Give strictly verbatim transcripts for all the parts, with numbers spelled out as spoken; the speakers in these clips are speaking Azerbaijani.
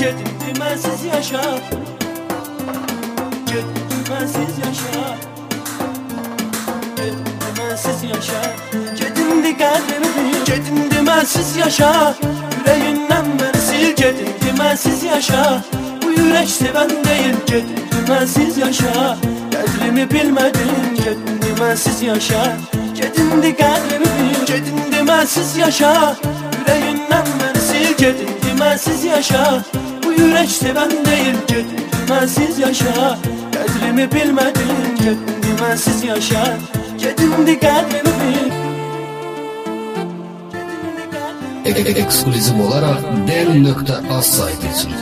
gedin deməsiz yaşa. Gedin deməsiz yaşa. Gedin deməsiz yaşa. Gedin de qədrini bil, gedin deməsiz yaşa. Yüreğindən beni sil, gedin deməsiz yaşa. Bu yürek seven değil, gedin deməsiz yaşa. Qədrimi bilmedin, gedin deməsiz yaşa. Gedin de qədrini bil, gedin deməsiz yaşa. Yüreğindən beni sil, gedin deməsiz yaşa. Bu yürek seven değil, gedin deməsiz yaşa. Qədrimi bilmedin, gedin deməsiz yaşa. Gedin de qədrini bil. Ekskluzив olarak del nokta az saytı için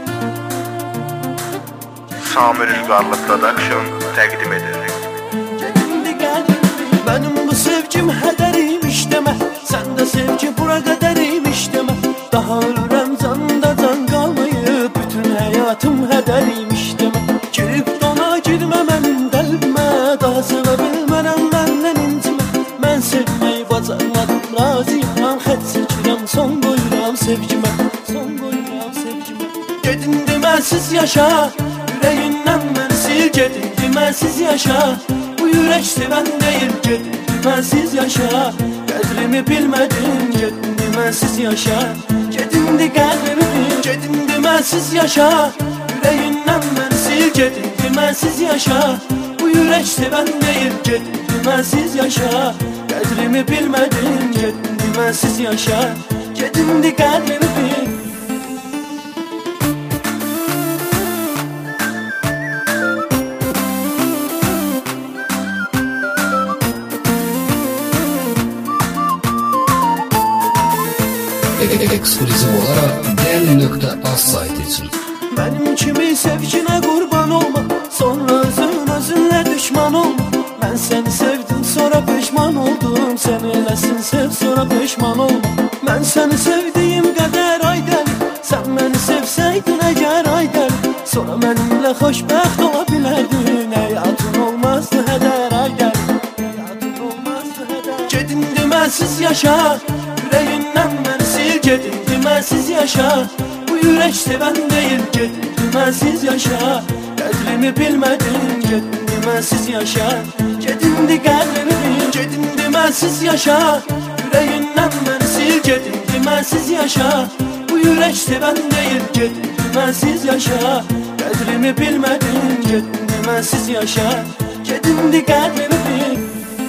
Samir Ülgarlı Production təqdim edir. Benim bu sevgim hədəriymiş demə. Sən də sevgi bura qədəriymiş demə. Daha ölürəm canda can qalmayıb, bütün həyatım hədəriymiş demə. Girib dona girmə mənim qəlbimə, daha sevə bilmərəm məndən incimə. Mən sevməyi bacarmadım, razıyam, xət çəkirəm, son qoyuram sevgimə. Son qoyuram sevgimə. Gedin deməsiz yaşa. Yüreğindən beni sil, gedin deməsiz yaşa. Bu yürek seven değil, gedin deməsiz yaşa. Qədrimi bilmedin, gedin deməsiz yaşa. Gedin de qədrimi bil, gedin deməsiz yaşa. Yüreğindən beni sil, gedin deməsiz yaşa. Bu yürek seven değil, gedin deməsiz yaşa. Qədrimi bilmedin, gedin deməsiz yaşa. Gedin de qədrimi bil. Ekskluzif olarak del nokta az saytı için Benim kimi sevgine kurban olma, sonra özün özünle düşman olma. Ben seni sevdim sonra pişman oldum, sen eləsin sev sonra pişman olma. Ben seni sevdiğim kadar ay deli, sen beni sevseydin eğer ay deli. Sonra benimle xoşbəxt ola bilerdin, hayatın olmazdı heder ay deli. Hayatın olmazdı heder. Gedin deməsiz yaşa. Yüreğindən beni sil, gedin deməsiz yaşa. Bu yürek seven değil, gedin deməsiz yaşa. Qədrimi bilmedin, gedin deməsiz yaşa. Gedin de qədrini bil, gedin deməsiz yaşa. Yüreğindən beni sil, gedin deməsiz yaşa. Bu yürek seven değil, gedin deməsiz yaşa. Qədrimi bilmedin, gedin deməsiz yaşa. Gedin de qədrini bil.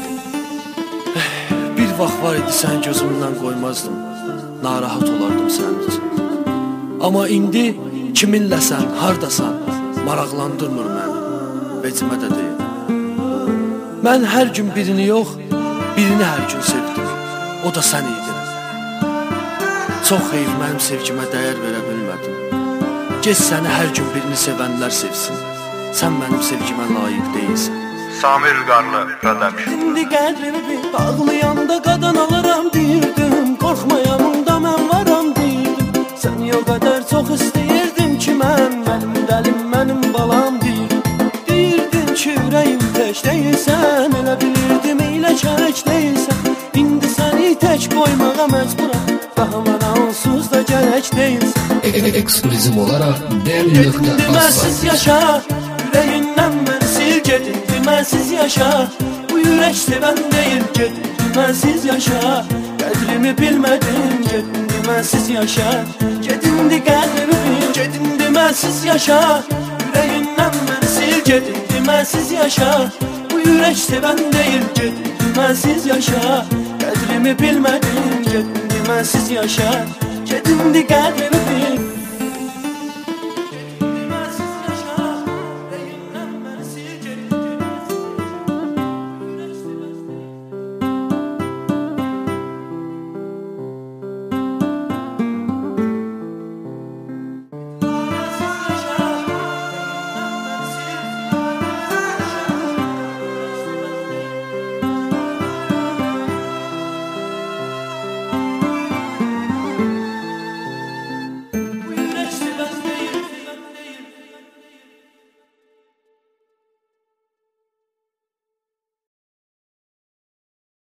Bir vaxt var idi sən gözümdən qoymazdım, narahat olardım sənin üçün. Amma indi kiminləsən, hardasan, maraqlandırmır məni, vecimə də deyil. Mən hər gün birini yox, birini hər gün sevdim, o da sən idin. Çox heyf mənim sevgimə dəyər verə bilmədim. Gec səni hər gün birini sevənlər sevsin, sən mənim sevgimə layiq deyilsən. Samir Ülgarlı Production. İndi qədrini bil, ağlayanda qadan alaram deyirdim, qorxma yanımda mən varam deyirdim. Səni o qədər çox istəyirdim ki mən, mənim dəlim, mənim balam deyirdim. Deyirdin ki ürəyim tək deyilsən, elə bilirdim elə kərək deyilsən. İndi səni tək qoymağa məcburam, daha mənə onsuz da gərək deyilsən. Ekskluzif olarak del nokta az saytı yaşa. Yüreğindən beni sil, gedin deməsiz yaşa. Bu yürek seven değil, gedin deməsiz yaşa. Qədrimi bilmedin, gedin deməsiz yaşa. Gedin de qədrimi bil, gedin deməsiz yaşa. Yüreğindən beni sil, gedin deməsiz yaşa. Bu yürek seven değil, gedin deməsiz yaşa. Qədrimi bilmedin, gedin deməsiz yaşa. Gedin de qədrimi bil.